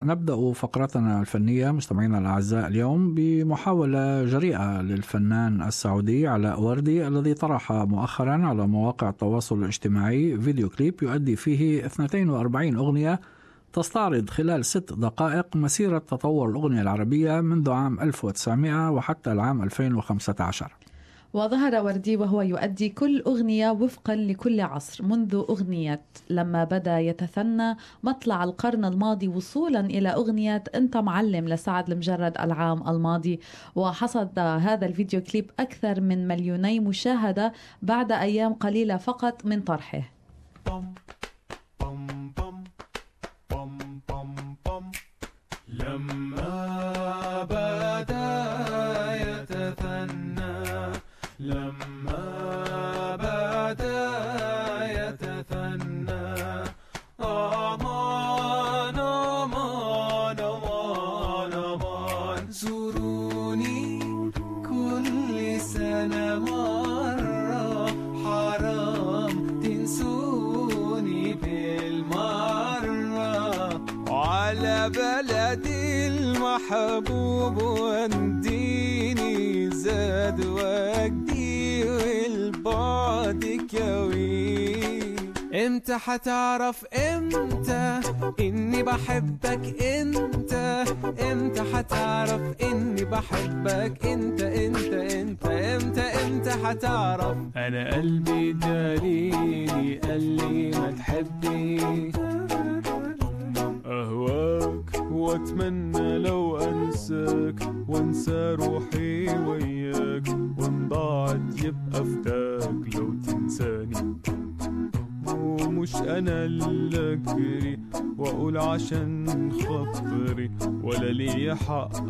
نبدأ فقرتنا الفنية مستمعينا الأعزاء اليوم بمحاولة جريئة للفنان السعودي علاء وردي الذي طرح مؤخرا على مواقع التواصل الاجتماعي فيديو كليب يؤدي فيه 42 أغنية تستعرض خلال 6 دقائق مسيرة تطور الأغنية العربية منذ عام 1900 وحتى العام 2015. وظهر وردي وهو يؤدي كل أغنية وفقا لكل عصر، منذ أغنية لما بدأ يتثنى مطلع القرن الماضي وصولا إلى أغنية أنت معلم لسعد المجرد العام الماضي. وحصد هذا الفيديو كليب أكثر من 2,000,000 مشاهدة بعد أيام قليلة فقط من طرحه. لما بدأ يتثنى لما بدأ يتثنى أمان أمان أمان أمان زوروني كل سنة مرة حرام تنسوني بالمرة على بلدي المحبوب وانديني زاد وجدي والبعد كوي. امتى حتعرف امتى اني بحبك انت؟ امتى حتعرف اني بحبك انت امتى حتعرف؟ انا قلبي دليلي قال لي ما تحبني أهواك وأتمنى لو أنساك وأنسى روحي وياك وإن ضاعت يبقى فداك لو تنساني. ومش أنا اللي أجري وأقول عشان خاطري ولا لي حق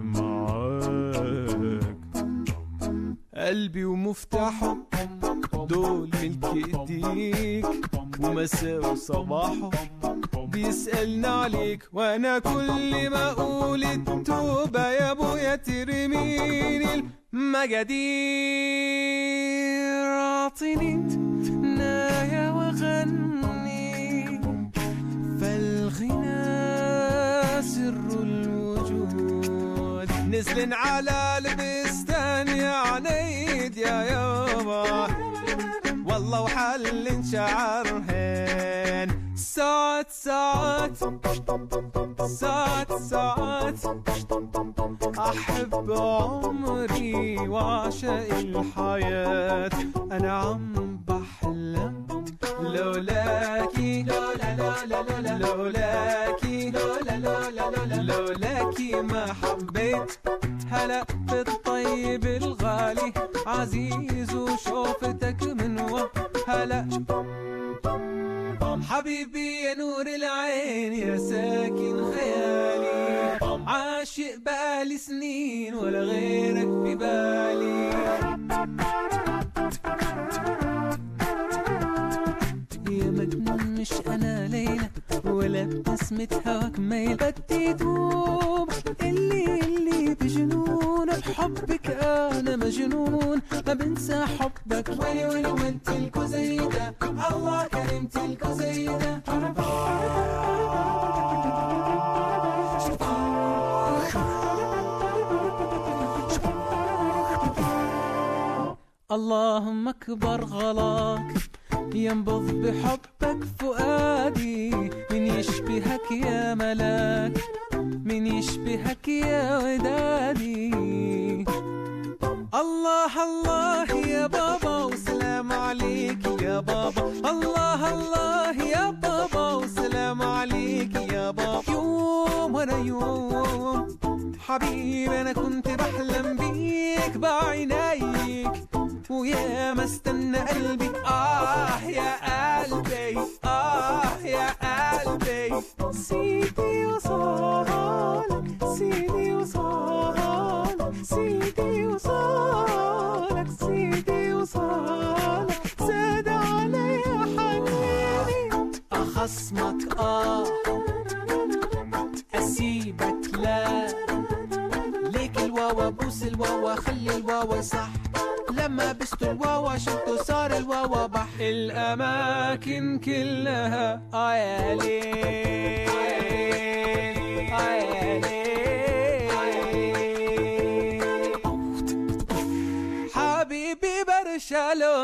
معاك. قلبي ومفتاحه دول ملك ايديك ومساء وصباحه بيسألنا عليك وانا كل ما اقول التوبة يا ابويا ترميني المجادير. اعطيني نايا وغني فالغنى سر الوجود نزلن على البستان يا عنيد يا يابا والله وحل شعرهن ساعات ساعات ساعات ساعات أحب عمري وعشق الحياة. أنا عم بحلم لولاكي لولاكي لولاكي ما حبيت هلا بالطيب الغالي عزيز وشوفتك من هلا حبيبي يا نور العين يا ساكن خيالي عاشق بقالي سنين ولا غيرك في بالي. يا مجنون مش أنا ليلى ولا بسمة هواك ميل بدي دوب اللي بجنون بحبك أنا مجنون ما بنسى حبك ويلي وانتلكوا زي ده الله كرمتلكوا زي ده. اللهم أكبر غلاك ينبض بحبك فؤادي من يشبهك يا ملاك من يشبهك يا ودادي. الله الله يا بابا وسلام عليك يا بابا الله الله يا بابا وسلام عليك يا بابا. يوم ورا يوم حبيبي أنا كنت بحلم بيك بعينيك ويا ما استنى قلبي يا قلبي يا قلبي سيدي وصالك سيدي وصالك سيدي وصالك سيدي وصالك زاد علي حنيني أخصمك أسيبك لا ليك الواوا بوس الواوا خلي الواوا صح لما بست الواوا شلته صار الواوا بح الأماكن كلها يا ليل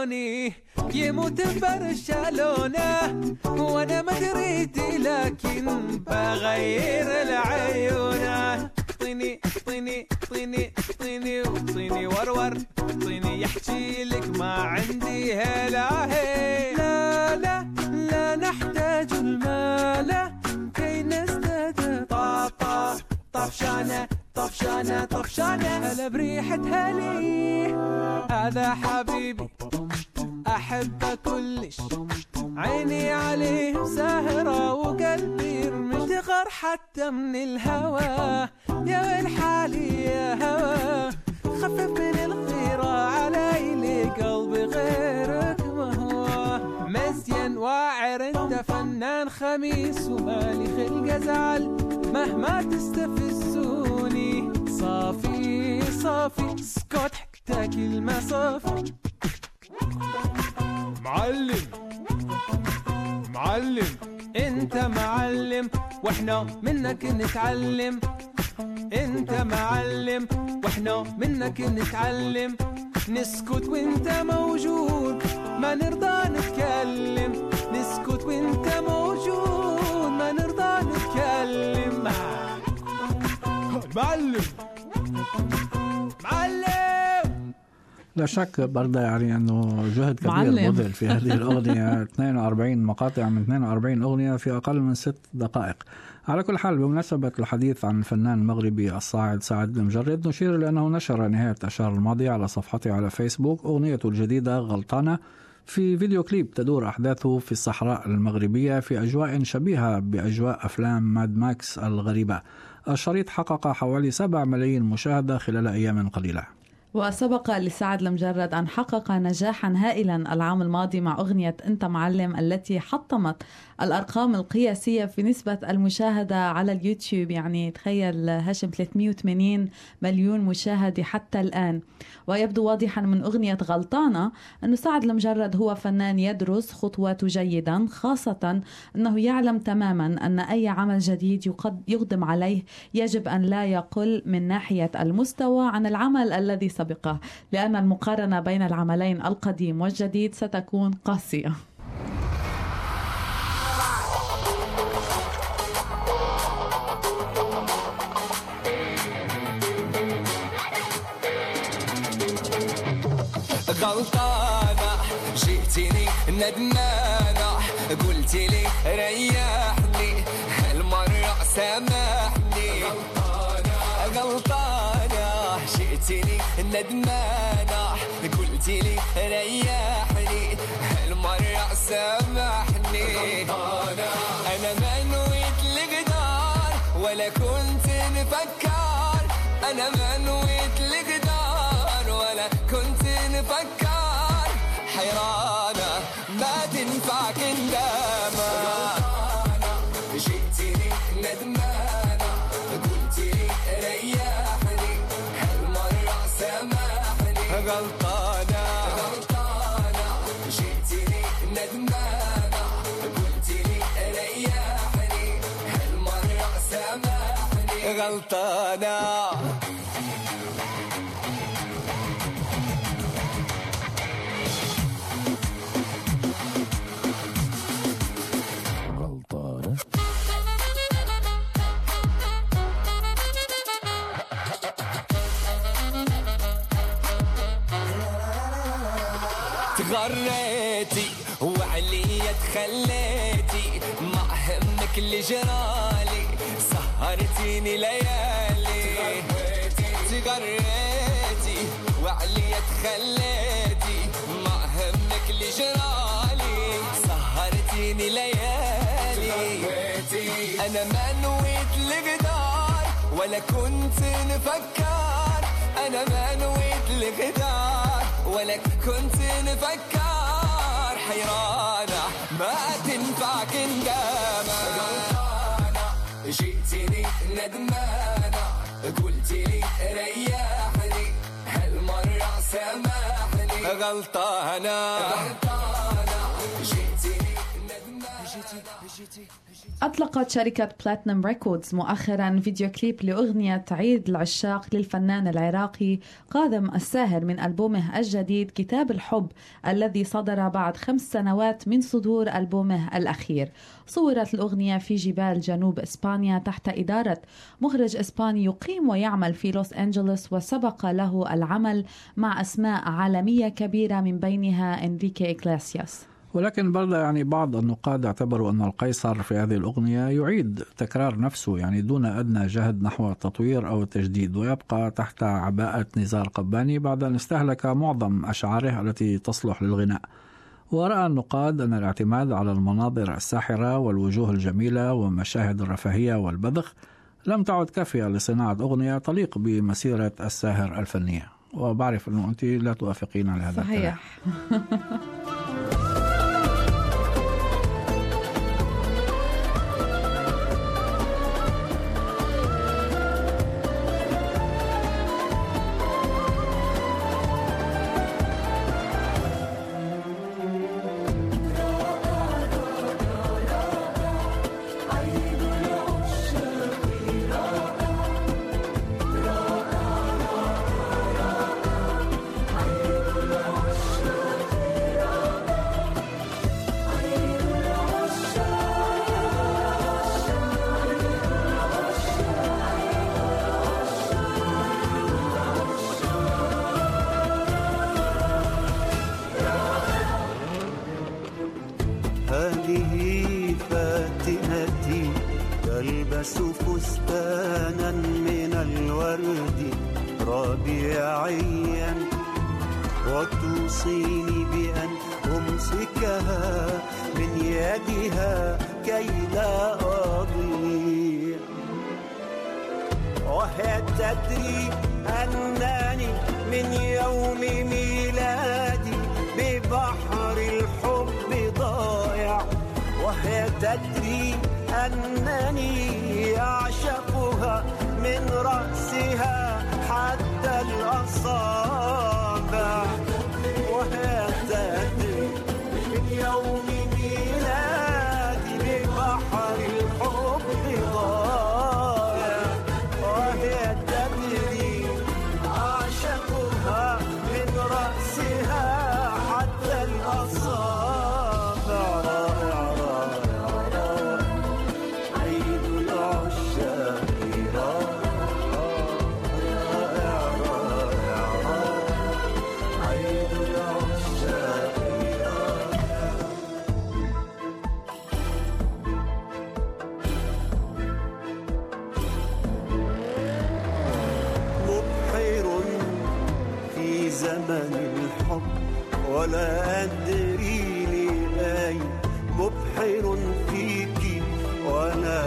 عيوني يموت برشلونة وانا ما دريتي لكن بغير العيونة طيني طيني طيني طيني طيني ورور طيني يحكي لك ما عندي هلا هي لا لا لا نحتاج المال كي نزداد طاطا طفشانة طفشانة طفشانة هلا بريحتها لي هذا حبيبي أحبه كلش عيني عليه ساهرة وقلبي مشتغر حتى من الهوى يا ويل حالي يا هوى خفف من الغيرة علي لي قلبي غيرك ما هو مزين واعر انت فنان خميس ومالي خلق ازعل مهما تستفزوني صافي صافي سكوت حكتا كلمة صافي معلم معلم انت معلم واحنا منك نتعلم انت معلم واحنا منك نتعلم نسكت وانت موجود ما نرضى نتكلم نسكت وانت موجود ما نرضى نتكلم معلم معلم. لا شك برضه يعني أنه جهد كبير بذل في هذه الأغنية 42 مقاطع من 42 أغنية في أقل من 6 دقائق. على كل حال بمناسبة الحديث عن الفنان المغربي الصاعد سعد المجرد نشير لأنه نشر نهاية الشهر الماضي على صفحته على فيسبوك أغنيته الجديدة غلطانة في فيديو كليب تدور أحداثه في الصحراء المغربية في أجواء شبيهة بأجواء أفلام ماد ماكس الغريبة. الشريط حقق حوالي 7 ملايين مشاهدة خلال أيام قليلة. وسبق لسعد المجرد أن حقق نجاحا هائلا العام الماضي مع أغنية أنت معلم التي حطمت الأرقام القياسية في نسبة المشاهدة على اليوتيوب. يعني تخيل هاشم 380 مليون مشاهدة حتى الآن. ويبدو واضحا من أغنية غلطانة أن سعد المجرد هو فنان يدرس خطواته جيدا، خاصة أنه يعلم تماما أن أي عمل جديد يقدم عليه يجب أن لا يقل من ناحية المستوى عن العمل الذي سبقه، لأن المقارنة بين العملين القديم والجديد ستكون قاسية. غلطانة جئتني ندمانة قلتي لي ريحني هالمرة سامحني غلطانة جئتني ندمانة قلتي لي ريحني هالمرة سامحني أنا ما نويت الغدار ولا كنت نفكر أنا ما نويت الغدار ولا كنت نفكر حيرانة ما تنفع كندامة جئتني ندمانة قلتي ريحني هالمرة سامحني غلطانة جئتني ندمانة قلتي ريحني هالمرة سامحني غلطانة. تغريتي وعليا تخليتي ما همك اللي جرالي سهرتيني ليالي تغريتي وعليا تخليتي ما همك اللي جرالي سهرتيني ليالي أنا ما نويت الغدار ولا كنت نفكر أنا ما نويت الغدار ولا كنت نفكر حيرانة ما تنفع كندامة جئتني ندمانة قلتي لي ريحني هالمرة سامحني غلطانة جئتني ندمانة أطلقت شركة بلاتنم ريكوردز مؤخرا فيديو كليب لأغنية عيد العشاق للفنان العراقي كاظم الساهر من ألبومه الجديد كتاب الحب الذي صدر بعد 5 سنوات من صدور ألبومه الأخير. صورت الأغنية في جبال جنوب إسبانيا تحت إدارة مخرج إسباني يقيم ويعمل في لوس أنجلوس، وسبق له العمل مع أسماء عالمية كبيرة من بينها إنريكي إغليسياس. ولكن برضه بعض النقاد اعتبروا أن القيصر في هذه الأغنية يعيد تكرار نفسه دون أدنى جهد نحو التطوير أو التجديد، ويبقى تحت عباءة نزار قباني بعد أن استهلك معظم أشعاره التي تصلح للغناء. ورأى النقاد أن الاعتماد على المناظر الساحرة والوجوه الجميلة ومشاهد الرفاهية والبذخ لم تعد كافية لصناعة أغنية تليق بمسيرة الساهر الفنية. وبعرف أنه أنت لا توافقين على هذا الكلام. صحيح. هذه فاتنتي تلبس فستانا من الورد ربيعيا وتوصيني بأن أمسكها من يدها كي لا أضيع، وهي تدري أنني من يوم ميلادي ببحر الحب ضايع، وهي تدري أنني أعشقها من رأسها حتى الأصابع، وهي تدري من يوم ميلادي ببحر الحب ضايع، وهي تدري أعشقها من رأسها حتى الأصابع. عيد العشاق عيد العشاق مبحر في زمن الحب ولا أدري لأين، مبحر فيك ولا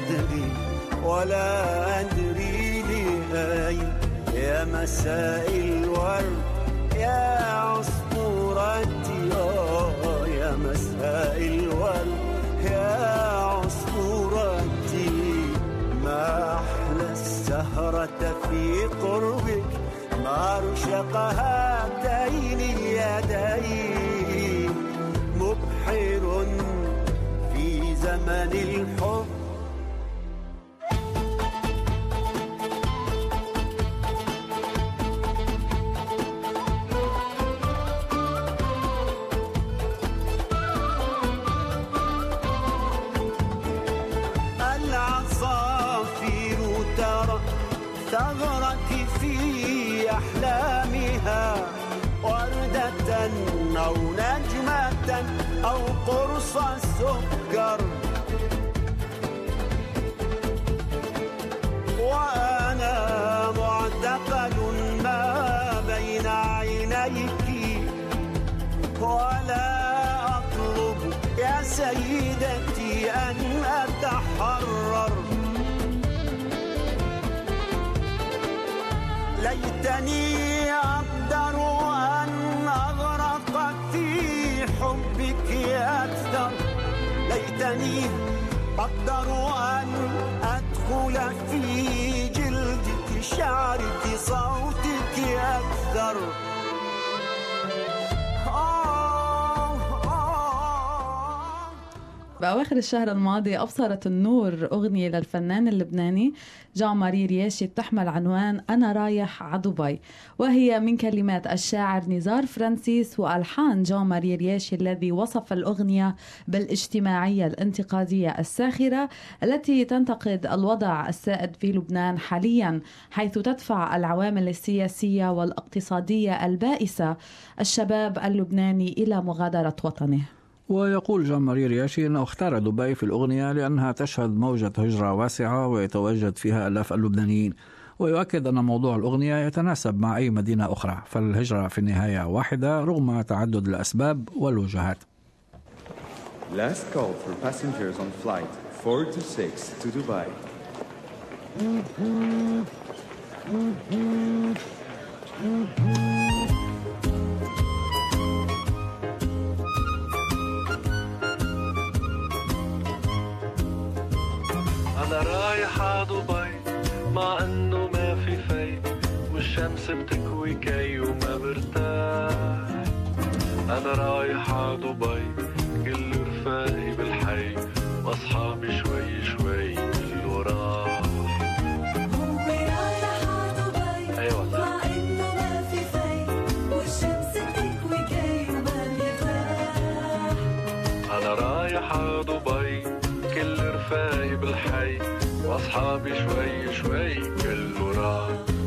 أدري لأين، يا مساء الورد يا عصفورتي، يا مساء الورد يا عصفورتي، ما أحلى السهرة في قربك، ما أرشق هاتين اليدين، مبحر في زمن الحب. العصافير ترى ثغرك في أحلامها، وردة أو نجمة أو قرص السكر، وأنا معتقل ما بين عينيك، ولا أطلب يا سيدتي أن أتحرر، ليتني أقدر أن أغرق في حبك أكثر، ليتني أقدر أن أدخل في جلدك شعرك صوتك أكثر. بأواخر الشهر الماضي أبصرت النور أغنية للفنان اللبناني جان ماري رياشي تحمل عنوان أنا رايح على دبي، وهي من كلمات الشاعر نزار فرانسيس وألحان جان ماري رياشي الذي وصف الأغنية بالاجتماعية الانتقادية الساخرة التي تنتقد الوضع السائد في لبنان حاليا، حيث تدفع العوامل السياسية والاقتصادية البائسة الشباب اللبناني إلى مغادرة وطنه. ويقول جان ماري رياشي أنه اختار دبي في الأغنية لأنها تشهد موجة هجرة واسعة ويتواجد فيها آلاف اللبنانيين، ويؤكد أن موضوع الأغنية يتناسب مع أي مدينة أخرى، فالهجرة في النهاية واحدة رغم تعدد الأسباب والوجهات. Last call for passengers on flight 426 to Dubai. أنا رايح ع دبي مع إنه ما في في والشمس بتكوي كي وما برتاح. أنا رايح ع دبي كل رفاقي بالحي وأصحابي شوي شوي كله راح. هو رايح ع دبي أيوة مع إنه ما في في والشمس بتكوي كي وما برتاح. أنا رايح ع دبي كل رفاقي بالحي وأصحابي شوي شوي كله راح.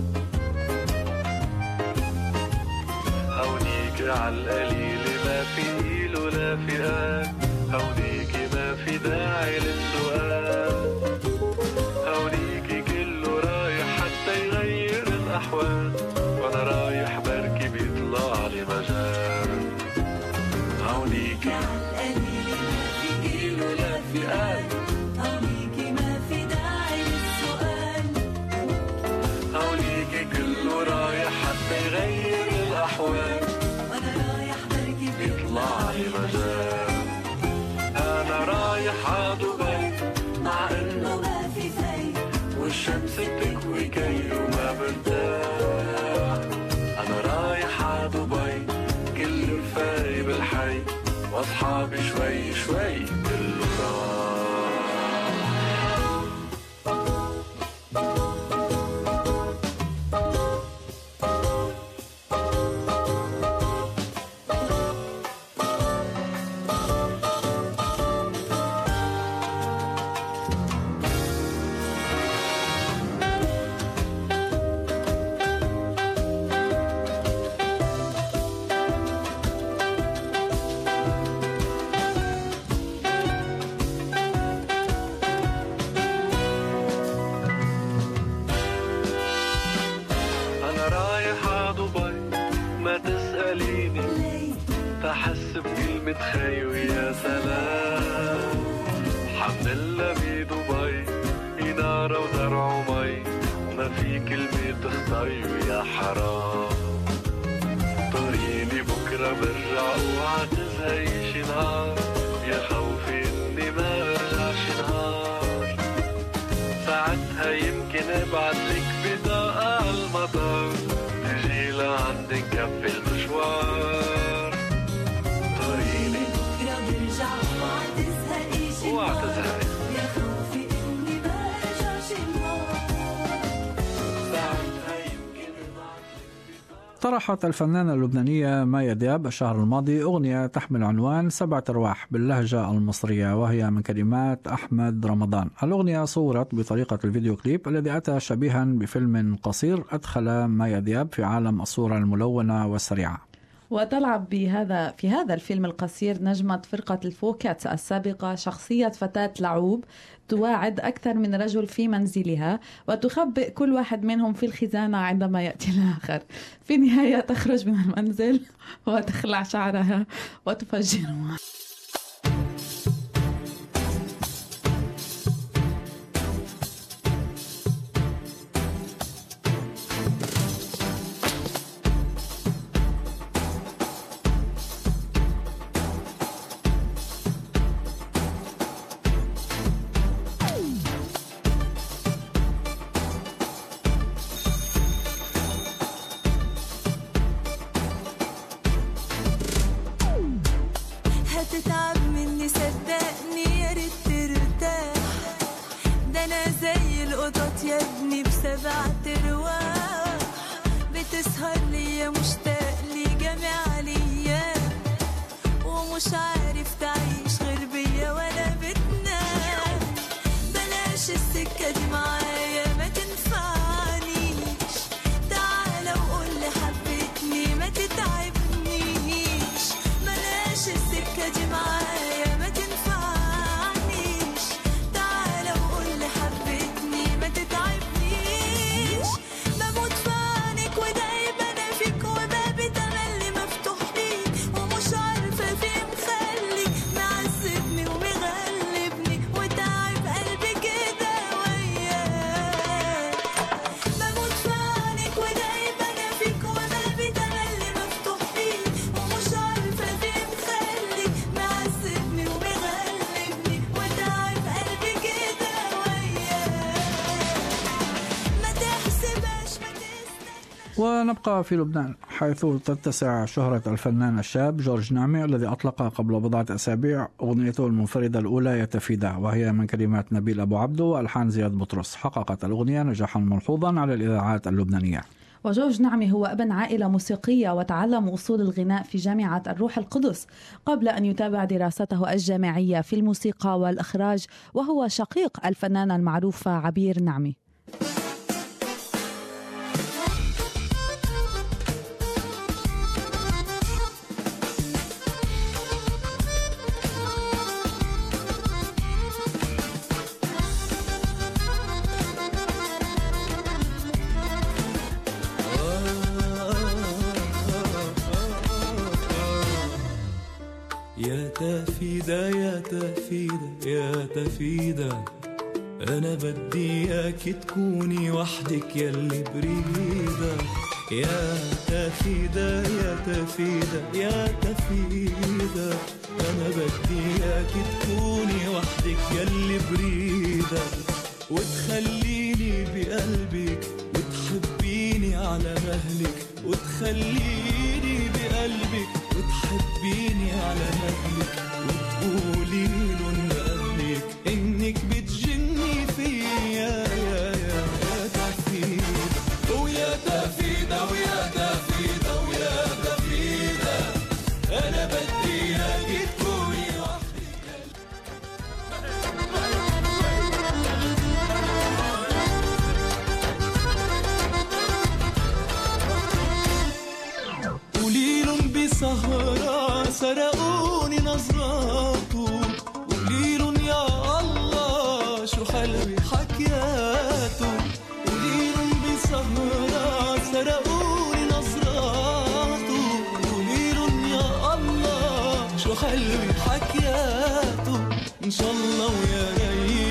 هونيك عالقليل ما في قيل ولا في قال، هونيك ما في داعي للسؤال، هونيك كله رايح حتى يغير الأحوال، وأنا رايح بركي بيطلع لي مجال. هونيك عالقليل ما في قيل ولا في قال، هونيك ما في داعي للسؤال، هونيك كله رايح حتى يغير الأحوال، وأنا رايح بركي بيطلع لي مجال. أنا رايح ع دبي مع إنه ما في في والشمس بتكوي كي وما برتاح. أنا رايح ع دبي كل رفاقي بالحي وأصحابي شوي شوي كله راح. أنا رايح ع دبي ما تسأليني ليه تحس بكلمة خي ويا سلام. حمد الله بدبي إنارة وزرع ومي وما في كلمة تخطي ويا حرام. طريقي بكرة برجع اوعى تزهقي شي نهار، يا خوفي إني ما برجعش نهار. ساعتها يمكن ابعتلك بطاقة عالمطار تجي لعندي نكفي المشوار. طريقي بكرة برجع اوعى تزهقي شي اوعى نهار، تزهقي يا خوفي إني ما برجعش نهار. ساعتها يمكن ابعتلك. طرحت الفنانة اللبنانية مايا دياب الشهر الماضي أغنية تحمل عنوان 7 أرواح باللهجة المصرية، وهي من كلمات أحمد رمضان. الأغنية صورت بطريقة الفيديو كليب الذي أتى شبيها بفيلم قصير أدخل مايا دياب في عالم الصورة الملونة والسريعة. وتلعب في هذا الفيلم القصير نجمة فرقة الفوكات السابقة شخصية فتاة لعوب تواعد أكثر من رجل في منزلها، وتخبئ كل واحد منهم في الخزانة عندما يأتي الآخر. في النهاية تخرج من المنزل وتخلع شعرها وتفجرها. هاتت ونبقى في لبنان حيث تتسع شهرة الفنان الشاب جورج نعمي الذي أطلق قبل بضعة أسابيع أغنيته المنفردة الأولى يتفيدا، وهي من كلمات نبيل أبو عبدو وألحان زياد بطرس. حققت الأغنية نجاحا ملحوظا على الإذاعات اللبنانية. وجورج نعمي هو ابن عائلة موسيقية وتعلم أصول الغناء في جامعة الروح القدس قبل أن يتابع دراسته الجامعية في الموسيقى والإخراج، وهو شقيق الفنانة المعروفة عبير نعمي. يا تفيدة يا تفيدة يا تفيدة، أنا بدي إياك تكوني وحدك يلي بريدة. يا تفيدة يا تفيدة يا تفيدة، أنا بدي إياك تكوني وحدك يلي بريدة، وتخليني بقلبك وتحبيني على مهلك، وتخليني بقلبك وتحبيني على مهلك، وتقولي لهم لأهلك إنك بتجني فيا يا تفيدة ويا تفيدة ويا تفيدة ويا تفيدة، أنا بدي إياك تكوني وحدك. قولي لهم بسهرة سرقوني نظراته، قولي لهم يا الله شو حلوة حكياته، قولي لهم بسهرة سرقوني نظراته، قولي لهم يا الله شو حلوة حكياته، إن شاء الله ويا ريت